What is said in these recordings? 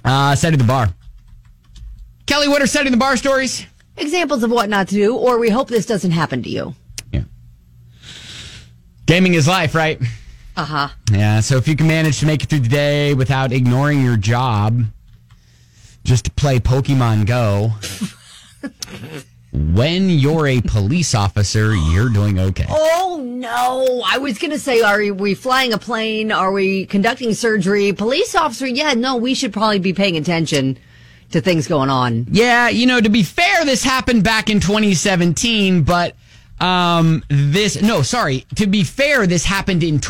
Setting the bar. Kelly, what are setting the bar stories? Examples of what not to do, or we hope this doesn't happen to you. Yeah. Gaming is life, right? Uh-huh. Yeah, so if you can manage to make it through the day without ignoring your job just to play Pokemon Go, when you're a police officer, you're doing okay. Oh, no. I was going to say, are we flying a plane? Are we conducting surgery? Police officer, yeah, no, we should probably be paying attention to things going on. Yeah, to be fair, this happened back in 2017, but to be fair, this happened in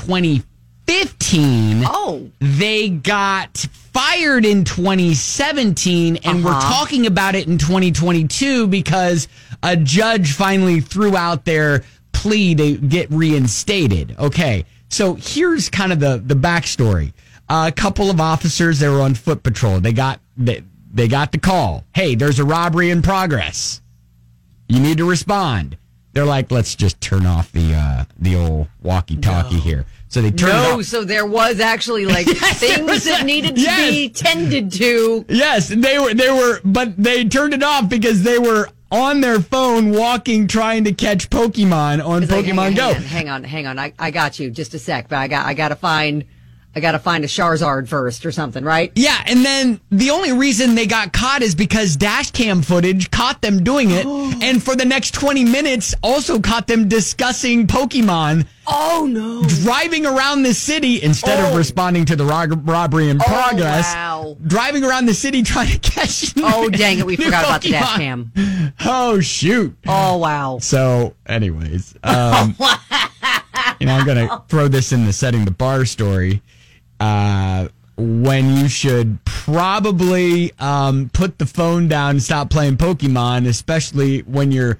2015. Oh. They got fired in 2017, and we're talking about it in 2022 because a judge finally threw out their plea to get reinstated. Okay, so here's kind of the backstory. A couple of officers, they were on foot patrol. They got the call. Hey, there's a robbery in progress. You need to respond. They're like, let's just turn off the old walkie-talkie here. So they turned it off. So there was actually things that needed to be tended to. Yes, they were, but they turned it off because they were on their phone walking, trying to catch Pokemon on Pokemon Go. Hang on. I got you. Just a sec, but I got to find a Charizard first or something, right? Yeah, and then the only reason they got caught is because dash cam footage caught them doing it, and for the next 20 minutes also caught them discussing Pokemon. Oh, no. Driving around the city instead of responding to the robbery in progress. Wow. Driving around the city trying to catch Oh, dang it. We forgot about the dash Pokemon. cam. Oh, shoot. Oh, wow. So, anyways, I'm going to throw this in the setting the bar story. When you should probably put the phone down and stop playing Pokemon, especially when you're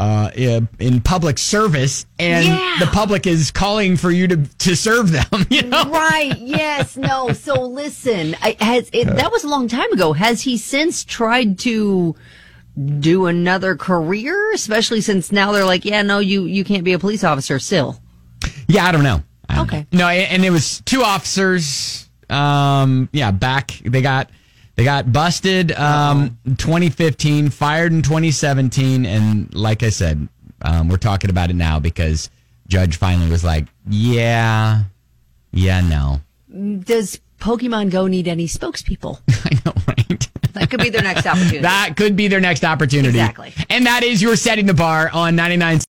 in public service and the public is calling for you to serve them. Right? Yes. No. So listen, that was a long time ago. Has he since tried to do another career, especially since now they're like, yeah, no, you can't be a police officer still? Yeah, I don't know. Okay. No, and it was two officers. Back they got busted 2015, fired in 2017, and like I said, we're talking about it now because judge finally was like, no. Does Pokemon Go need any spokespeople? I know, right? That could be their next opportunity. That could be their next opportunity. Exactly. And that is your setting the bar on 99.